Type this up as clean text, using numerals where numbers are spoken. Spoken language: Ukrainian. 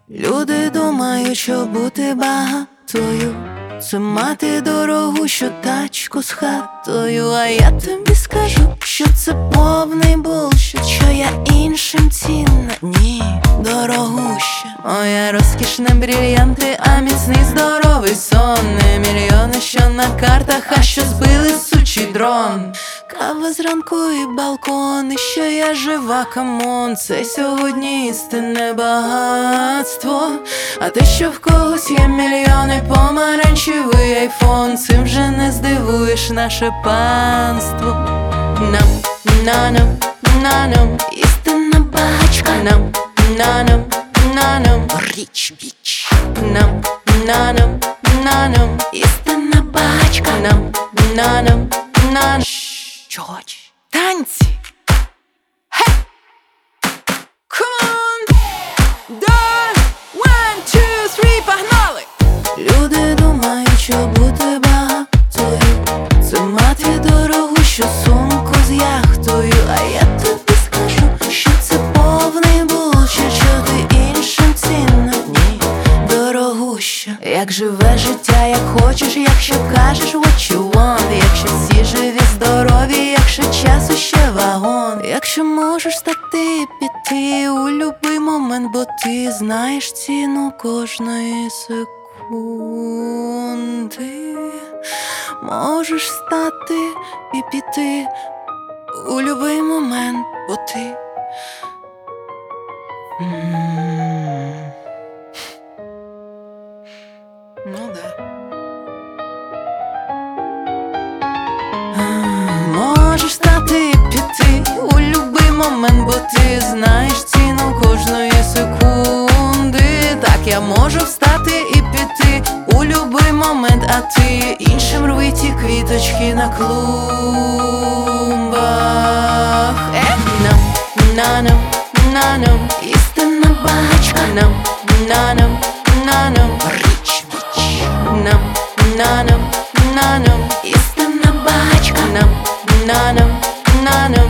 Люди думають, що бути багатою це мати дорогу, що тачку з хатою. А я тобі скажу, що це повний булшит, що я іншим цінна, ні, дорогуща. Моя розкіш не брильянти, а міцний здоровий сон. Не мільйони, що на картах, а що збили сучий дрон. Кава зранку і балкони, що я жива, камон. Це сьогодні істинне багатство. А те, що в когось є мільйони, помаранчевий айфон, цим вже не здивуєш наше панство. Нам, на-нам, на-нам, істинна багачка. Нам, на-нам, на-нам, річ, біч. Нам, на-нам, на-нам, істинна багачка. Нам, на-нам, на-нам. Чого хочеш? Танці! Хей! Come on! Done! 1, 2, 3, погнали! Люди думають, що бути багатою це мати дорогу, що сумку з яхтою. А я тобі скажу, що це повний булшит, що ти іншим цінна, ні, дорогуща. Як живе життя, як хочеш, якщо кажеш what you want. Якщо всі живі, здорові, якщо часу ще вагон. Якщо можеш стати і піти у любий момент, бо ти знаєш ціну кожної секунди. Можеш стати і піти у любий момент, бо ти ну да. Можеш стати і піти у любий момент, бо ти знаєш ціну кожної секунди. Так, я можу встати і піти у любий момент, а ти іншим рви ті квіточки на клумбах. Нам, на-нам, на-нам, істинна багачка. Нам, на-нам, на-нам, річ, біч. Нам, на-нам, на-нам, істинна багачка. Нам, на-нам, на-нам.